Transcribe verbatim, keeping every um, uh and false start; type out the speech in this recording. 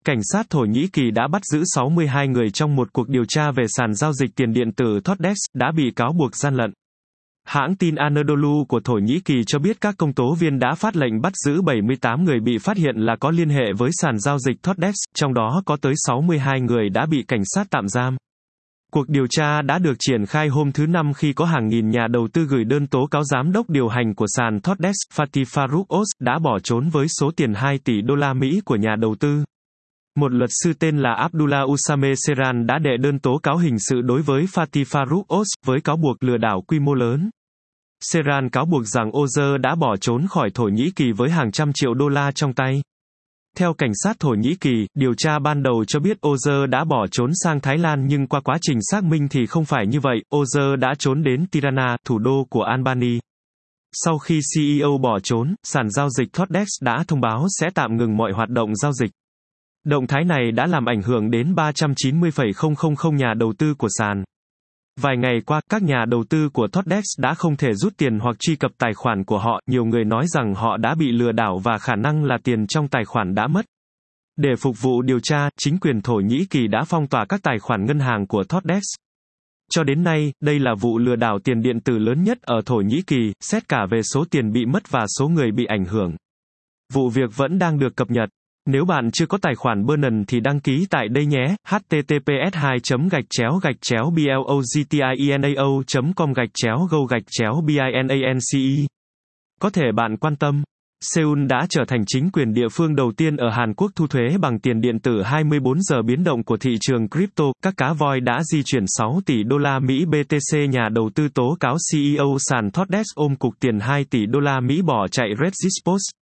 Cảnh sát Thổ Nhĩ Kỳ đã bắt giữ sáu mươi hai người trong một cuộc điều tra về sàn giao dịch tiền điện tử Thodex, đã bị cáo buộc gian lận. Hãng tin Anadolu của Thổ Nhĩ Kỳ cho biết các công tố viên đã phát lệnh bắt giữ bảy mươi tám người bị phát hiện là có liên hệ với sàn giao dịch Thodex, trong đó có tới sáu mươi hai người đã bị cảnh sát tạm giam. Cuộc điều tra đã được triển khai hôm thứ Năm khi có hàng nghìn nhà đầu tư gửi đơn tố cáo giám đốc điều hành của sàn Thodex, Fatih Farouk Oz, đã bỏ trốn với số tiền hai tỷ đô la Mỹ của nhà đầu tư. Một luật sư tên là Abdullah Usame Serhan đã đệ đơn tố cáo hình sự đối với Fatih Farouk Oz, với cáo buộc lừa đảo quy mô lớn. Serhan cáo buộc rằng Oz đã bỏ trốn khỏi Thổ Nhĩ Kỳ với hàng trăm triệu đô la trong tay. Theo cảnh sát Thổ Nhĩ Kỳ, điều tra ban đầu cho biết Oz đã bỏ trốn sang Thái Lan nhưng qua quá trình xác minh thì không phải như vậy, Oz đã trốn đến Tirana, thủ đô của Albania. Sau khi xê e ô bỏ trốn, sàn giao dịch Thodex đã thông báo sẽ tạm ngừng mọi hoạt động giao dịch. Động thái này đã làm ảnh hưởng đến ba trăm chín mươi nghìn nhà đầu tư của sàn. Vài ngày qua, các nhà đầu tư của Thodex đã không thể rút tiền hoặc truy cập tài khoản của họ, nhiều người nói rằng họ đã bị lừa đảo và khả năng là tiền trong tài khoản đã mất. Để phục vụ điều tra, chính quyền Thổ Nhĩ Kỳ đã phong tỏa các tài khoản ngân hàng của Thodex. Cho đến nay, đây là vụ lừa đảo tiền điện tử lớn nhất ở Thổ Nhĩ Kỳ, xét cả về số tiền bị mất và số người bị ảnh hưởng. Vụ việc vẫn đang được cập nhật. Nếu bạn chưa có tài khoản Binance thì đăng ký tại đây nhé, h t t p s hai gạch chéo gạch chéo blogtinao chấm com gạch chéo go gạch chéo binance. Có thể bạn quan tâm, Seoul đã trở thành chính quyền địa phương đầu tiên ở Hàn Quốc thu thuế bằng tiền điện tử hai mươi bốn giờ biến động của thị trường crypto. Các cá voi đã di chuyển sáu tỷ đô la Mỹ bê tê xê. Nhà đầu tư tố cáo xê e ô sàn Thodex ôm cục tiền hai tỷ đô la Mỹ bỏ chạy Reddit Post.